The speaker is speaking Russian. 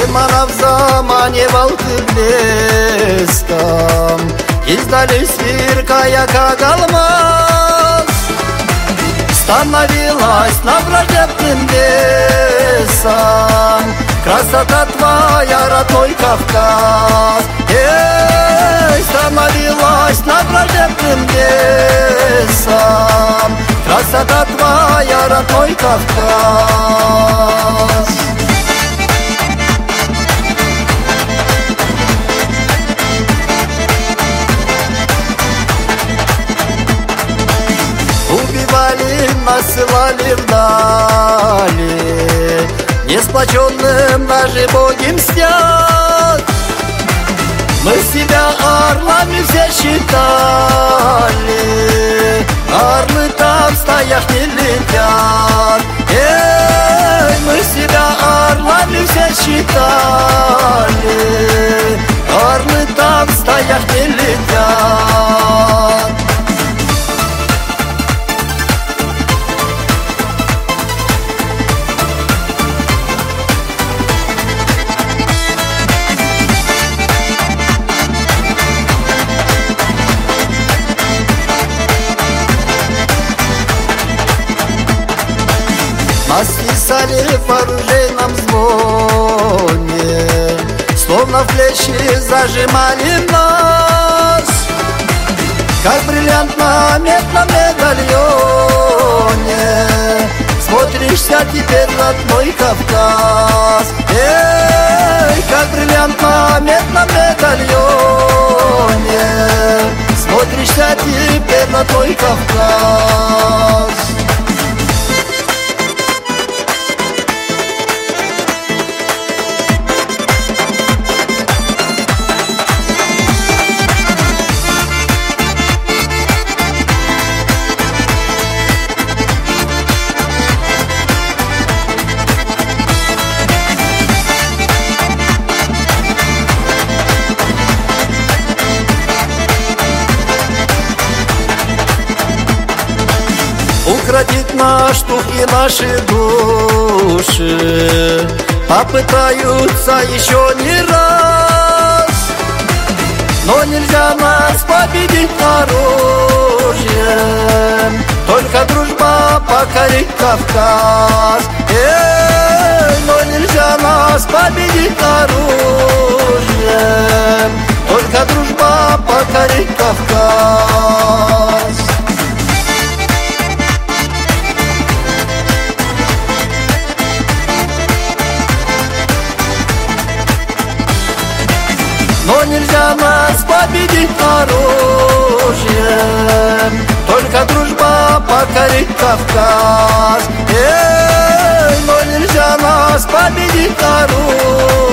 Германов заманивал к блескам, издали сверкая как алмаз. Становилась над враждебным лесом красота твоя, родной Кавказ. Становилась над враждебным лесом красота твоя, родной Кавказ. Убивали, насылали вдали, несплоченным даже боги мстят. Мы себя орлами все считали, орлы там в стаях не летят. Мы себя орлами все считали, орлы там в стаях не летят. Нас писали в оружейном звоне, словно в плечи зажимали нас, как бриллиант на медном медальоне. Смотришься теперь, родной Кавказ. Как бриллиант на медном медальоне. Смотришься теперь, родной Кавказ. Укротить наш дух и наши души попытаются еще не раз, но нельзя нас победить оружием, только дружба покорит Кавказ. Но нельзя нас победить оружием, только дружба покорит Кавказ. Но нельзя нас победить оружием, только дружба покорит Кавказ. Но нельзя нас победить оружием,